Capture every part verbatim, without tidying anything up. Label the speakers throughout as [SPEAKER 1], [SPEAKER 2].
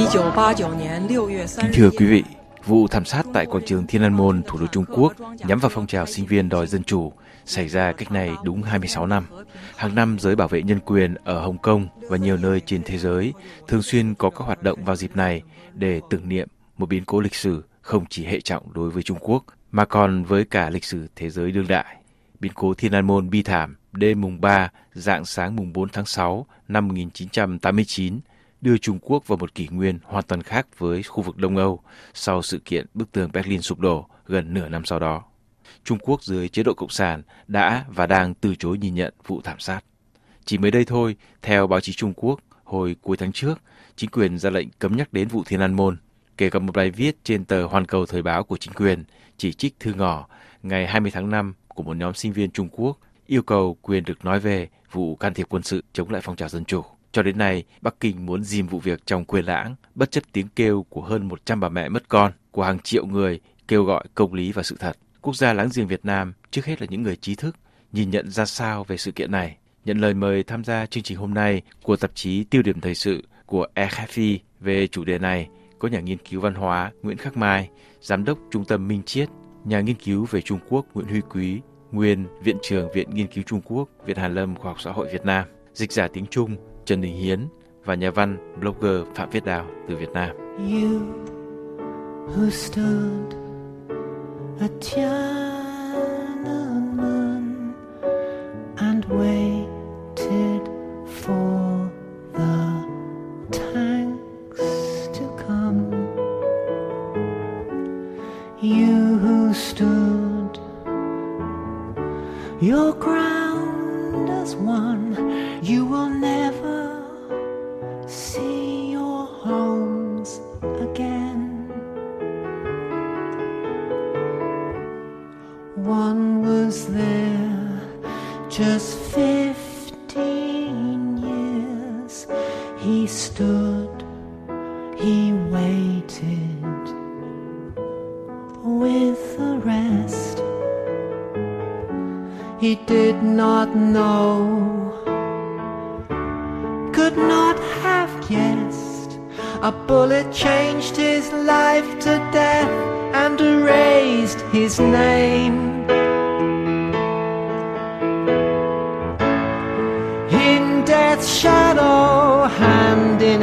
[SPEAKER 1] Kính thưa quý vị, vụ thảm sát tại quảng trường Thiên An Môn, thủ đô Trung Quốc nhắm vào phong trào sinh viên đòi dân chủ xảy ra cách này đúng hai mươi sáu năm. Hàng năm, giới bảo vệ nhân quyền ở Hồng Kông và nhiều nơi trên thế giới thường xuyên có các hoạt động vào dịp này để tưởng niệm một biến cố lịch sử không chỉ hệ trọng đối với Trung Quốc mà còn với cả lịch sử thế giới đương đại. Biến cố Thiên An Môn bi thảm đêm mùng ba, rạng sáng mùng bốn tháng sáu năm một nghìn chín trăm tám mươi chín đưa Trung Quốc vào một kỷ nguyên hoàn toàn khác với khu vực Đông Âu sau sự kiện bức tường Berlin sụp đổ gần nửa năm sau đó. Trung Quốc dưới chế độ Cộng sản đã và đang từ chối nhìn nhận vụ thảm sát. Chỉ mới đây thôi, theo báo chí Trung Quốc, hồi cuối tháng trước, chính quyền ra lệnh cấm nhắc đến vụ Thiên An Môn, kể cả một bài viết trên tờ Hoàn Cầu Thời báo của chính quyền chỉ trích thư ngỏ ngày hai mươi tháng năm của một nhóm sinh viên Trung Quốc yêu cầu quyền được nói về vụ can thiệp quân sự chống lại phong trào dân chủ. Cho đến nay, Bắc Kinh muốn dìm vụ việc trong quên lãng, bất chấp tiếng kêu của hơn một trăm bà mẹ mất con, của hàng triệu người kêu gọi công lý và sự thật. Quốc gia láng giềng Việt Nam, trước hết là những người trí thức, nhìn nhận ra sao về sự kiện này. Nhận lời mời tham gia chương trình hôm nay của tạp chí Tiêu điểm Thời sự của e ép i về chủ đề này có nhà nghiên cứu văn hóa Nguyễn Khắc Mai, Giám đốc Trung tâm Minh Triết, nhà nghiên cứu về Trung Quốc Nguyễn Huy Quý, nguyên Viện trưởng Viện Nghiên cứu Trung Quốc, Viện Hàn lâm Khoa học Xã hội Việt Nam, dịch giả tiếng Trung Trần Đình Hiến và nhà văn, blogger Phạm Viết Đào từ Việt Nam.
[SPEAKER 2] You who stood a Tiananmen and waited for the tanks to come. You who stood your ground as one, you will never see your homes again. One was there just fifteen years. He stood, he waited with the rest. He did not know, could not have guessed, a bullet changed his life to death and erased his name. In death's shadow, hand in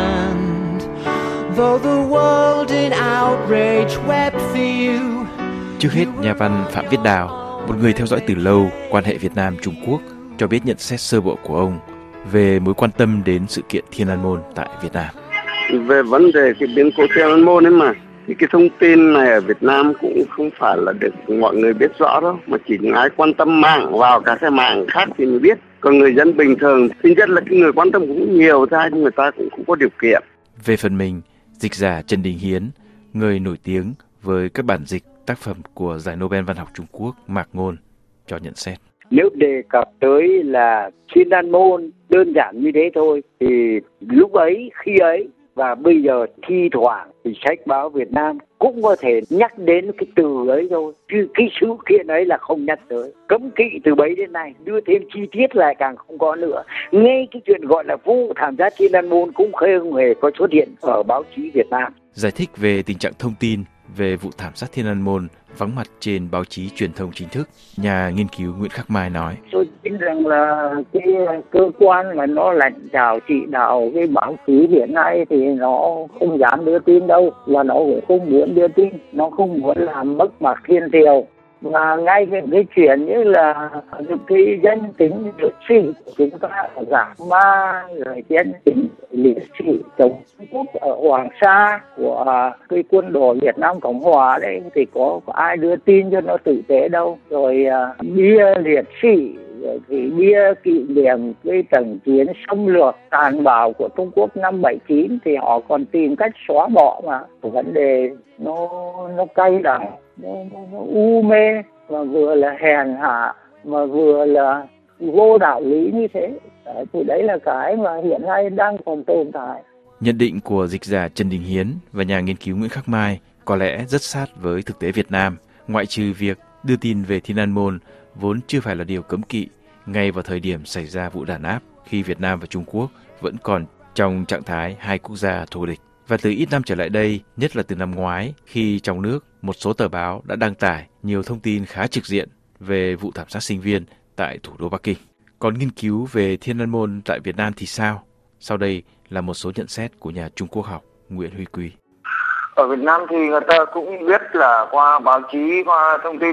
[SPEAKER 2] hand, though the world in outrage wept for you.
[SPEAKER 1] Trước hết, nhà văn Phạm Viết Đào, một người theo dõi từ lâu quan hệ Việt Nam-Trung Quốc, cho biết nhận xét sơ bộ của ông về mối quan tâm đến sự kiện Thiên An Môn tại Việt Nam.
[SPEAKER 3] Về vấn đề cái biến cố Thiên An Môn ấy mà, thì cái thông tin này ở Việt Nam cũng không phải là được mọi người biết rõ đâu, mà chỉ những ai quan tâm mạng vào các cái mạng khác thì mới biết. Còn người dân bình thường, tính chất là cái người quan tâm cũng nhiều thôi, nhưng người ta cũng không có điều kiện.
[SPEAKER 1] Về phần mình, dịch giả Trần Đình Hiến, người nổi tiếng với các bản dịch tác phẩm của giải Nobel văn học Trung Quốc Mạc Ngôn, cho nhận xét.
[SPEAKER 4] Nếu đề cập tới là Thiên An Môn đơn giản như thế thôi, thì lúc ấy, khi ấy và bây giờ thi thoảng thì sách báo Việt Nam cũng có thể nhắc đến cái từ ấy thôi, chứ cái sự kiện ấy là không nhắc tới. Cấm kỵ từ bấy đến nay, đưa thêm chi tiết lại càng không có nữa. Ngay cái chuyện gọi là vụ thảm sát Thiên An Môn cũng không hề có xuất hiện ở báo chí Việt Nam.
[SPEAKER 1] Giải thích về tình trạng thông tin về vụ thảm sát Thiên An Môn vắng mặt trên báo chí truyền thông chính thức, nhà nghiên cứu Nguyễn Khắc Mai nói:
[SPEAKER 5] Tôi tin rằng là cái cơ quan mà nó lãnh đạo chỉ đạo cái báo chí hiện nay thì nó không dám đưa tin đâu, và nó cũng không muốn đưa tin, nó không muốn làm mất mặt thiên triều. Và ngay cái, cái chuyện như là những cái danh tính liệt sĩ của chúng ta giảm ma, rồi danh tính liệt sĩ chống Trung Quốc ở Hoàng Sa của cái quân đội Việt Nam Cộng Hòa đấy, thì có, có ai đưa tin cho nó tử tế đâu. Rồi uh, bia liệt sĩ, rồi thì bia kỷ niệm cái trận chiến xâm lược tàn bạo của Trung Quốc năm bảy chín thì họ còn tìm cách xóa bỏ mà. Vấn đề nó nó cay đắng, nó, nó, nó u mê, mà vừa là hèn hạ mà vừa là vô đạo lý như thế. Đấy, thì đấy là cái mà hiện nay đang còn tồn tại.
[SPEAKER 1] Nhận định của dịch giả Trần Đình Hiến và nhà nghiên cứu Nguyễn Khắc Mai có lẽ rất sát với thực tế Việt Nam, ngoại trừ việc đưa tin về Thiên An Môn vốn chưa phải là điều cấm kỵ ngay vào thời điểm xảy ra vụ đàn áp khi Việt Nam và Trung Quốc vẫn còn trong trạng thái hai quốc gia thù địch. Và từ ít năm trở lại đây, nhất là từ năm ngoái, khi trong nước một số tờ báo đã đăng tải nhiều thông tin khá trực diện về vụ thảm sát sinh viên tại thủ đô Bắc Kinh. Còn nghiên cứu về Thiên An Môn tại Việt Nam thì sao? Sau đây là một số nhận xét của nhà Trung Quốc học Nguyễn Huy Quý.
[SPEAKER 6] Ở Việt Nam thì người ta cũng biết là qua báo chí, qua thông tin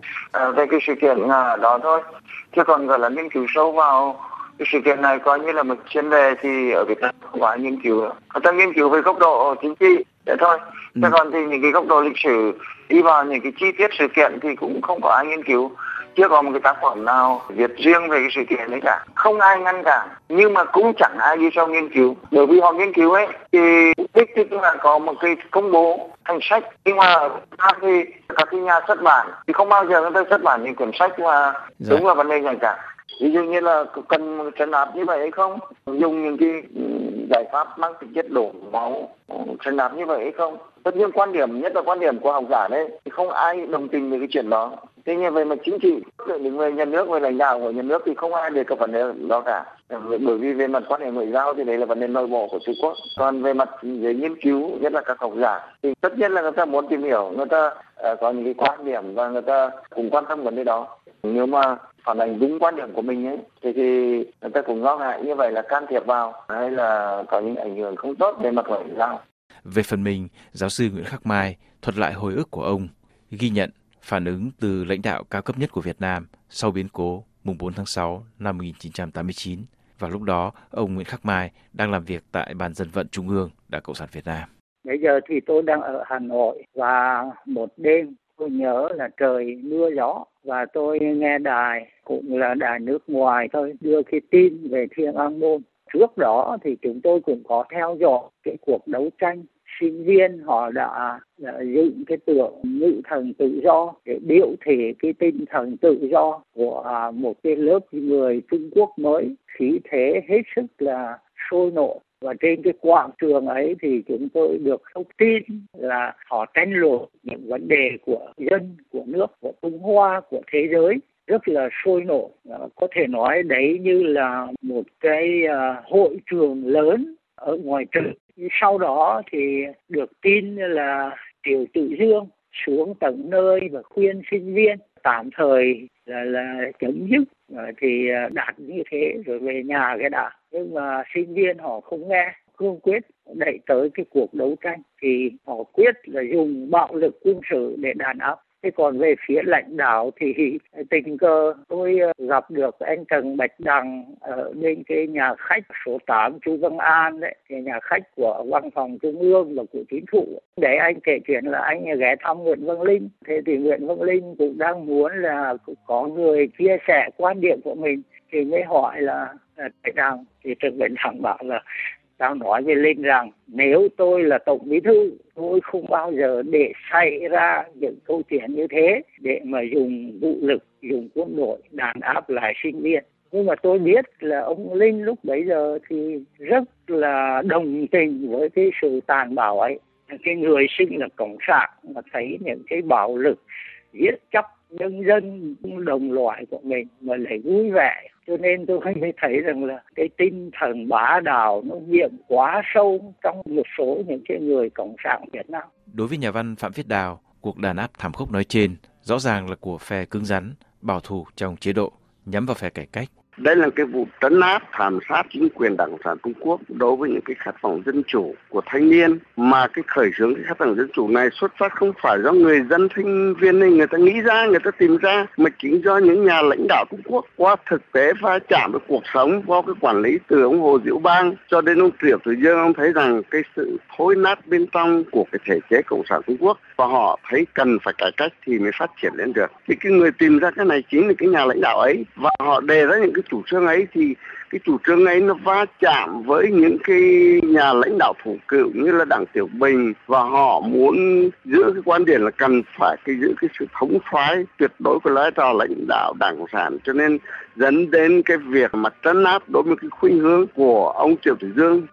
[SPEAKER 6] về cái sự kiện đó thôi. Chứ còn gọi là nghiên cứu sâu vào cái sự kiện này coi như là một chuyên đề thì ở Việt Nam không có ai nghiên cứu. Người ta nghiên cứu về góc độ chính trị vậy thôi. Chứ ừ. còn thì những cái góc độ lịch sử đi vào những cái chi tiết sự kiện thì cũng không có ai nghiên cứu. Chưa có một cái tác phẩm nào viết riêng về cái sự kiện đấy cả. Không ai ngăn cản, nhưng mà cũng chẳng ai đi sau nghiên cứu. Bởi vì họ nghiên cứu ấy thì mục đích tức là có một cái công bố thành sách. Nhưng mà các cái, các cái nhà xuất bản thì không bao giờ người ta xuất bản những quyển sách mà dạ. đúng là vấn đề nhạy cảm. Ví dụ như là cần trấn áp như vậy hay không? Dùng những cái giải pháp mang tính chất đổ máu trấn áp như vậy hay không? Tất nhiên quan điểm, nhất là quan điểm của học giả đấy, thì không ai đồng tình với cái chuyện đó. Thế nhưng về mặt chính trị, những người nhà nước, người lãnh đạo của nhà nước thì không ai đề cập vấn đề đó cả. Bởi vì về mặt quan hệ ngoại giao thì đấy là vấn đề nội bộ của Trung Quốc. Còn về mặt về nghiên cứu, nhất là các học giả, thì tất nhiên là người ta muốn tìm hiểu, người ta uh, có những cái quan điểm và người ta cũng quan tâm vấn đề đó. Nếu mà phản ánh đúng quan điểm của mình ấy, thì, thì người ta cũng lo ngại như vậy là can thiệp vào hay là có những ảnh hưởng không tốt về mặt ngoại giao.
[SPEAKER 1] Về phần mình, giáo sư Nguyễn Khắc Mai thuật lại hồi ức của ông, ghi nhận phản ứng từ lãnh đạo cao cấp nhất của Việt Nam sau biến cố mùng bốn tháng sáu năm một nghìn chín trăm tám mươi chín. Và lúc đó, ông Nguyễn Khắc Mai đang làm việc tại Ban Dân vận Trung ương Đảng Cộng sản Việt Nam.
[SPEAKER 5] Bây giờ thì tôi đang ở Hà Nội và một đêm tôi nhớ là trời mưa gió và tôi nghe đài, cũng là đài nước ngoài thôi, đưa cái tin về Thiên An Môn. Trước đó thì chúng tôi cũng có theo dõi cái cuộc đấu tranh. Sinh viên họ đã, đã dựng cái tượng nữ thần tự do để biểu thị cái tinh thần tự do của một cái lớp người Trung Quốc mới, khí thế hết sức là sôi nổi. Và trên cái quảng trường ấy thì chúng tôi được thông tin là họ tranh luận những vấn đề của dân, của nước, của Trung Hoa, của thế giới rất là sôi nổi. Có thể nói đấy như là một cái hội trường lớn ở ngoài trời. Sau đó thì được tin là Triệu Tử Dương xuống tận nơi và khuyên sinh viên tạm thời là, là chấm dứt, thì đạt như thế rồi về nhà cái đã. Nhưng mà sinh viên họ không nghe, cương quyết đẩy tới cái cuộc đấu tranh, thì họ quyết là dùng bạo lực quân sự để đàn áp. Thế còn về phía lãnh đạo thì tình cờ tôi gặp được anh Trần Bạch Đằng ở bên cái nhà khách số tám Chu Văn An đấy, cái nhà khách của Văn phòng Trung ương và của Chính phủ. Để anh kể chuyện là anh ghé thăm Nguyễn Văn Linh. Thế thì Nguyễn Văn Linh cũng đang muốn là có người chia sẻ quan điểm của mình, thì mới hỏi là Bạch Đằng. Thì Trần Bạch Đằng bảo là tao nói với Linh rằng nếu tôi là Tổng Bí thư, tôi không bao giờ để xảy ra những câu chuyện như thế để mà dùng vũ lực, dùng quân đội đàn áp lại sinh viên. Nhưng mà tôi biết là ông Linh lúc bấy giờ thì rất là đồng tình với cái sự tàn bạo ấy. Cái người sinh là cộng sản mà thấy những cái bạo lực giết chóc nhân dân đồng loại của mình mà lại vui vẻ. Cho nên tôi mới thấy rằng là cái tinh thần bá đạo nó nhiễm quá sâu trong một số những cái người cộng sản Việt Nam.
[SPEAKER 1] Đối với nhà văn Phạm Viết Đào, cuộc đàn áp thảm khốc nói trên rõ ràng là của phe cứng rắn, bảo thủ trong chế độ, nhắm vào phe cải cách.
[SPEAKER 3] Đây là cái vụ trấn áp, thảm sát chính quyền Đảng Cộng sản Trung Quốc đối với những cái khát vọng dân chủ của thanh niên, mà cái khởi xướng cái khát vọng dân chủ này xuất phát không phải do người dân thanh viên này người ta nghĩ ra, người ta tìm ra, mà chính do những nhà lãnh đạo Trung Quốc qua thực tế va chạm với cuộc sống, qua cái quản lý từ ông Hồ Diệu Bang cho đến ông Triệu Tử Dương, ông thấy rằng cái sự thối nát bên trong của cái thể chế Cộng sản Trung Quốc, và họ thấy cần phải cải cách thì mới phát triển lên được. Thì cái người tìm ra cái này chính là cái nhà lãnh đạo ấy, và họ đề ra những cái chủ trương ấy, thì cái chủ trương ấy nó va chạm với những cái nhà lãnh đạo thủ cựu như là Đảng Tiểu Bình, và họ muốn giữ cái quan điểm là cần phải cái giữ cái sự thống soái tuyệt đối của vai trò lãnh đạo Đảng Cộng sản, cho nên dẫn đến cái việc mà trấn áp đối với cái khuynh hướng của ông Triệu Tử Dương.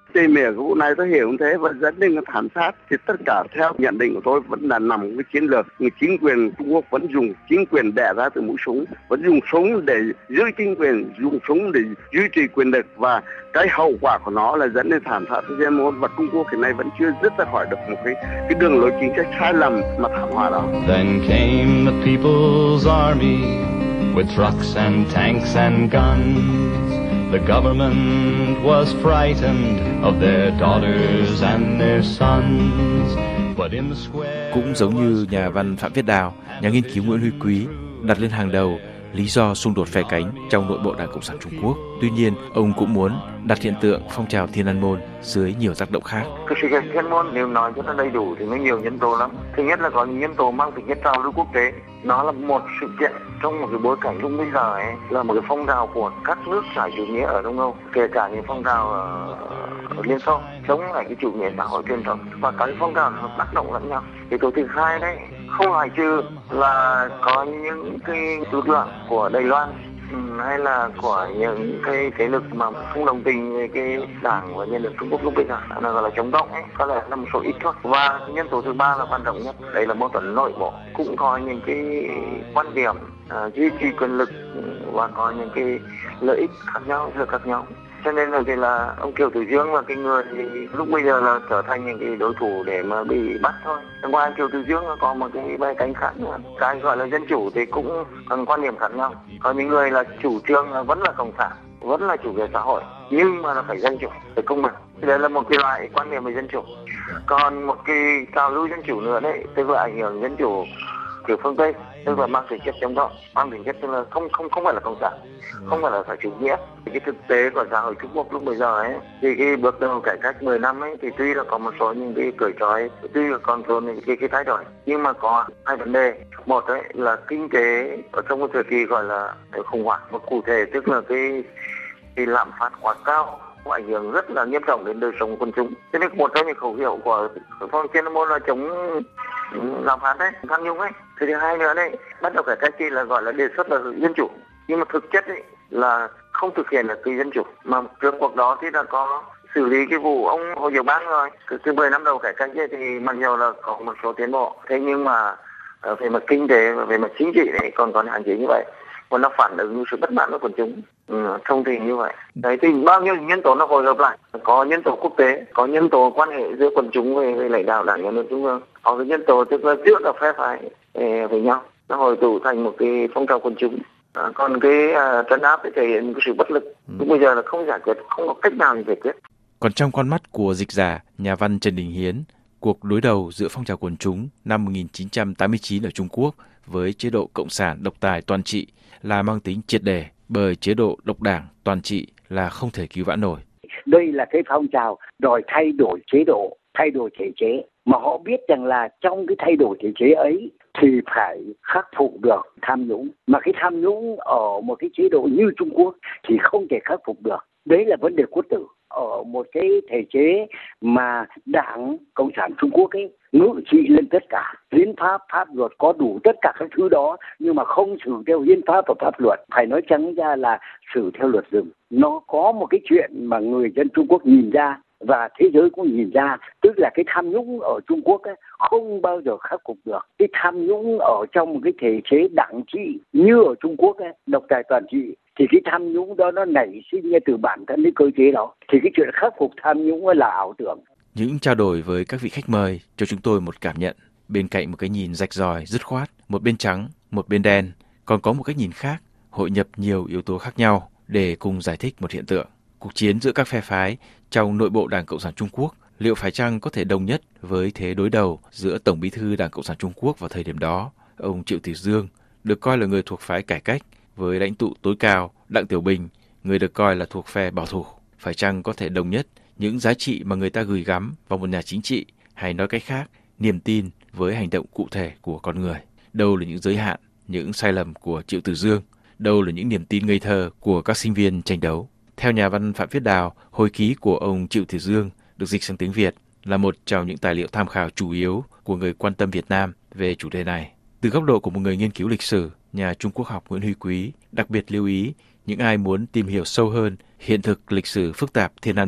[SPEAKER 3] Tìm hiểu cái vụ này tôi hiểu như thế và dẫn đến thảm sát thì tất cả theo nhận định của tôi vẫn là nằm cái chiến lược. Người chính quyền Trung Quốc vẫn dùng chính quyền đẻ ra từ mũi súng, vẫn dùng súng để giữ chính quyền, dùng súng để duy trì quyền lực và cái hậu quả của nó là dẫn đến thảm sát Thiên An Môn và Trung Quốc hiện nay vẫn chưa dứt ra khỏi được một cái cái đường lối chính sách sai lầm mà thảm họa đó.
[SPEAKER 2] Then came the People's Army with trucks and tanks and guns. The government was frightened of their daughters and their sons. But in the square...
[SPEAKER 1] Cũng giống như nhà văn Phạm Viết Đào, nhà nghiên cứu Nguyễn Huy Quý đặt lên hàng đầu lý do xung đột phe cánh trong nội bộ Đảng Cộng sản Trung Quốc. Tuy nhiên, ông cũng muốn đặt hiện tượng phong trào Thiên An Môn dưới nhiều tác động khác.
[SPEAKER 6] Cái sự kiện Thiên An Môn nếu nói cho nó đầy đủ thì nó nhiều nhân tố lắm. Thứ nhất là có những nhân tố mang tính chất trào lưu quốc tế. Nó là một sự kiện trong một cái bối cảnh lúc bây giờ ấy, là một cái phong trào của các nước xã chủ nghĩa ở Đông Âu, kể cả những phong trào ở, ở Liên Xô chống lại cái chủ nghĩa xã hội truyền thống và các phong trào nó tác động lẫn nhau. Cái tổ thứ hai đấy không loại trừ là có những cái tư tưởng của Đài Loan hay là của những cái thế lực mà không đồng tình với cái đảng và nhân dân Trung Quốc lúc bây giờ là gọi là chống cộng ấy, có lẽ là một số ít thôi. Và nhân tố thứ ba là quan trọng nhất, đây là mâu thuẫn nội bộ, cũng có những cái quan điểm uh, duy trì quyền lực và có những cái lợi ích khác nhau giữa các nhóm. Cho nên là thì là ông Kiều Tử Dương là cái người thì lúc bây giờ là trở thành những cái đối thủ để mà bị bắt thôi. Ngoài Kiều Tử Dương có một cái bài cánh khác nữa. Cái gọi là dân chủ thì cũng còn quan điểm khác nhau. Có những người là chủ trương là vẫn là cộng sản, vẫn là chủ nghĩa xã hội, nhưng mà là phải dân chủ, phải công bằng. Đây là một cái loại quan điểm về dân chủ. Còn một cái trào lưu dân chủ nữa đấy, tức là ảnh hưởng dân chủ kiểu phương Tây, tức là mang tính chất chống cộng, mang tính chất tức là không không không phải là cộng sản, không phải là xã chủ nghĩa. Cái thực tế của xã hội Trung Quốc lúc bây giờ ấy, thì cái bước đầu cải cách mười năm ấy, thì tuy là có một số những cái cởi trói, tuy là còn tồn những cái cái thay đổi, nhưng mà có hai vấn đề. Một ấy là kinh tế ở trong một thời kỳ gọi là khủng hoảng, một cụ thể tức là cái cái lạm phát quá cao, có ảnh hưởng rất là nghiêm trọng đến đời sống quần chúng. Cho nên một trong những khẩu hiệu của phong Thiên An Môn là chống lạm phát đấy, tham nhũng ấy. Thứ hai nữa đấy, bắt đầu cải cách thì là gọi là đề xuất là dân chủ, nhưng mà thực chất ấy là không thực hiện được cái dân chủ. Mà trước cuộc đó thì đã có xử lý cái vụ ông Hồ Diệu Bang rồi. Từ mười năm đầu cải cách ấy, thì mặc dù là có một số tiến bộ, thế nhưng mà về mặt kinh tế và về mặt chính trị này còn còn hạn chế như vậy, còn nó phản ứng sự bất mãn của quần chúng ừ, thông tin như vậy. Đấy thì bao nhiêu nhân tố nó hội hợp lại, có nhân tố quốc tế, có nhân tố quan hệ giữa quần chúng với, với lãnh đạo đảng nhà nước trung ương, có cái nhân tố tức là giữa các phe phái với nhau, nó hội tụ thành một cái phong trào quần chúng. À, còn cái uh, trấn áp thì thể hiện một cái sự bất lực. Ừ. Bây giờ là không giải quyết, không có cách nào để giải quyết.
[SPEAKER 1] Còn trong con mắt của dịch giả, nhà văn Trần Đình Hiến, cuộc đối đầu giữa phong trào quần chúng năm một nghìn chín trăm tám mươi chín ở Trung Quốc với chế độ cộng sản độc tài toàn trị là mang tính triệt để, bởi chế độ độc đảng toàn trị là không thể cứu vãn nổi.
[SPEAKER 5] Đây là cái phong trào đòi thay đổi chế độ, thay đổi thể chế, mà họ biết rằng là trong cái thay đổi thể chế ấy thì phải khắc phục được tham nhũng, mà cái tham nhũng ở một cái chế độ như Trung Quốc thì không thể khắc phục được. Đấy là vấn đề cốt tử. Ở một cái thể chế mà Đảng Cộng sản Trung Quốc ấy ngự trị lên tất cả, hiến pháp, pháp luật có đủ tất cả các thứ đó, nhưng mà không xử theo hiến pháp và pháp luật, phải nói trắng ra là xử theo luật rừng. Nó có một cái chuyện mà người dân Trung Quốc nhìn ra và thế giới cũng nhìn ra, tức là cái tham nhũng ở Trung Quốc ấy, không bao giờ khắc phục được. Cái tham nhũng ở trong một cái thể chế đảng trị như ở Trung Quốc ấy, độc tài toàn trị, thì cái tham nhũng đó nó nảy sinh ra từ bản thân cái cơ chế đó. Thì cái chuyện khắc phục tham nhũng là ảo tưởng.
[SPEAKER 1] Những trao đổi với các vị khách mời cho chúng tôi một cảm nhận. Bên cạnh một cái nhìn rạch ròi, dứt khoát, một bên trắng, một bên đen, còn có một cách nhìn khác, hội nhập nhiều yếu tố khác nhau để cùng giải thích một hiện tượng. Cuộc chiến giữa các phe phái trong nội bộ Đảng Cộng sản Trung Quốc liệu phải chăng có thể đồng nhất với thế đối đầu giữa Tổng Bí thư Đảng Cộng sản Trung Quốc vào thời điểm đó, ông Triệu Tử Dương, được coi là người thuộc phái cải cách, với lãnh tụ tối cao Đặng Tiểu Bình, người được coi là thuộc phe bảo thủ, phải chăng có thể đồng nhất những giá trị mà người ta gửi gắm vào một nhà chính trị, hay nói cách khác, niềm tin với hành động cụ thể của con người? Đâu là những giới hạn, những sai lầm của Triệu Tử Dương? Đâu là những niềm tin ngây thơ của các sinh viên tranh đấu? Theo nhà văn Phạm Viết Đào, hồi ký của ông Triệu Tử Dương được dịch sang tiếng Việt là một trong những tài liệu tham khảo chủ yếu của người quan tâm Việt Nam về chủ đề này. Từ góc độ của một người nghiên cứu lịch sử, nhà Trung Quốc học Nguyễn Huy Quý đặc biệt lưu ý những ai muốn tìm hiểu sâu hơn hiện thực lịch sử phức tạp Thiên An Môn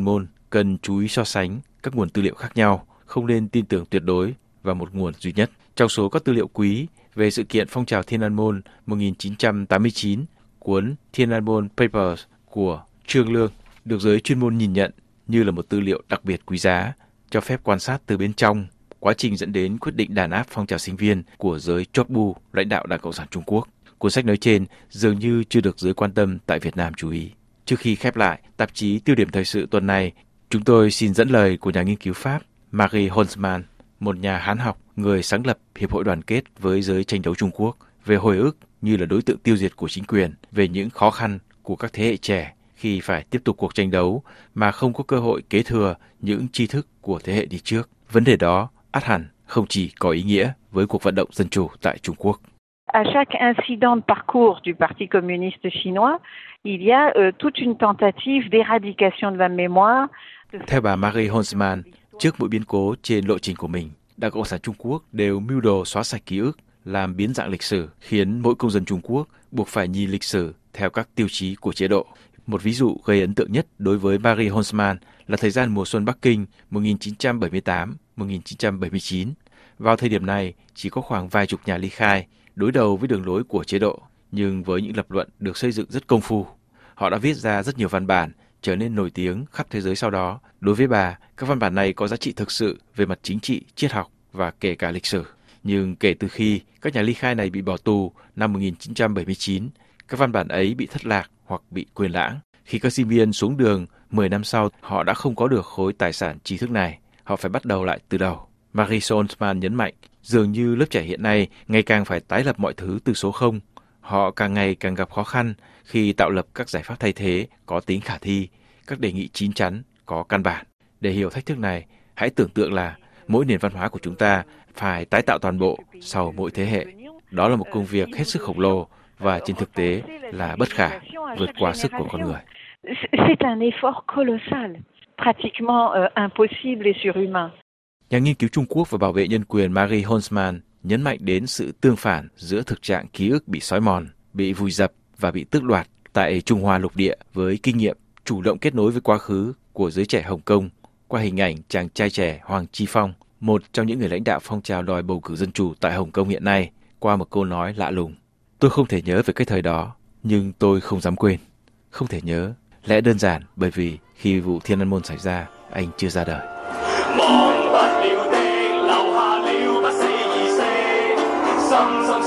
[SPEAKER 1] cần chú ý so sánh các nguồn tư liệu khác nhau, không nên tin tưởng tuyệt đối vào một nguồn duy nhất. Trong số các tư liệu quý về sự kiện phong trào Thiên An Môn một nghìn chín trăm tám mươi chín, cuốn Thiên An Môn Papers của Trương Lương được giới chuyên môn nhìn nhận như là một tư liệu đặc biệt quý giá, cho phép quan sát từ bên trong quá trình dẫn đến quyết định đàn áp phong trào sinh viên của giới chóp bu lãnh đạo Đảng Cộng sản Trung Quốc. Cuốn sách nói trên dường như chưa được giới quan tâm tại Việt Nam chú ý. Trước khi khép lại tạp chí Tiêu điểm thời sự tuần này, chúng tôi xin dẫn lời của nhà nghiên cứu Pháp Marie Holzmann, một nhà Hán học, người sáng lập Hiệp hội đoàn kết với giới tranh đấu Trung Quốc, về hồi ức như là đối tượng tiêu diệt của chính quyền, về những khó khăn của các thế hệ trẻ khi phải tiếp tục cuộc tranh đấu mà không có cơ hội kế thừa những tri thức của thế hệ đi trước. Vấn đề đó ắt hẳn không chỉ có ý nghĩa với cuộc vận động dân chủ tại Trung Quốc.
[SPEAKER 7] À chaque incident de parcours du Parti communiste chinois, il y a euh, toute une tentative d'éradication de la mémoire.
[SPEAKER 1] Theo bà Marie Holzmann, trước mỗi biến cố trên lộ trình của mình, Đảng Cộng sản Trung Quốc đều mưu đồ xóa sạch ký ức, làm biến dạng lịch sử, khiến mỗi công dân Trung Quốc buộc phải nhìn lịch sử theo các tiêu chí của chế độ. Một ví dụ gây ấn tượng nhất đối với Marie Holzmann là thời gian mùa xuân Bắc Kinh một nghìn chín trăm bảy mươi tám đến một nghìn chín trăm bảy mươi chín. Vào thời điểm này, chỉ có khoảng vài chục nhà ly khai đối đầu với đường lối của chế độ, nhưng với những lập luận được xây dựng rất công phu. Họ đã viết ra rất nhiều văn bản, trở nên nổi tiếng khắp thế giới sau đó. Đối với bà, các văn bản này có giá trị thực sự về mặt chính trị, triết học và kể cả lịch sử. Nhưng kể từ khi các nhà ly khai này bị bỏ tù năm một nghìn chín trăm bảy mươi chín, các văn bản ấy bị thất lạc hoặc bị quên lãng. Khi các sinh viên xuống đường mười năm sau, họ đã không có được khối tài sản tri thức này. Họ phải bắt đầu lại từ đầu. Marie Holzmann nhấn mạnh, dường như lớp trẻ hiện nay ngày càng phải tái lập mọi thứ từ số không. Họ càng ngày càng gặp khó khăn khi tạo lập các giải pháp thay thế có tính khả thi, các đề nghị chín chắn, có căn bản. Để hiểu thách thức này, hãy tưởng tượng là mỗi nền văn hóa của chúng ta phải tái tạo toàn bộ sau mỗi thế hệ. Đó là một công việc hết sức khổng lồ và trên thực tế là bất khả, vượt qua sức của con người.
[SPEAKER 7] C'est un effort colossal, pratiquement euh, impossible et surhumain.
[SPEAKER 1] Nhà nghiên cứu Trung Quốc và bảo vệ nhân quyền Marie Holzmann nhấn mạnh đến sự tương phản giữa thực trạng ký ức bị xói mòn, bị vùi dập và bị tước đoạt tại Trung Hoa lục địa với kinh nghiệm chủ động kết nối với quá khứ của giới trẻ Hồng Kông qua hình ảnh chàng trai trẻ Hoàng Chi Phong, một trong những người lãnh đạo phong trào đòi bầu cử dân chủ tại Hồng Kông hiện nay, qua một câu nói lạ lùng. Tôi không thể nhớ về cái thời đó, nhưng tôi không dám quên. Không thể nhớ, lẽ đơn giản bởi vì khi vụ Thiên An Môn xảy ra, anh chưa ra đời. Hãy subscribe cho kênh Ghiền Mì Gõ để không bỏ lỡ những video hấp dẫn.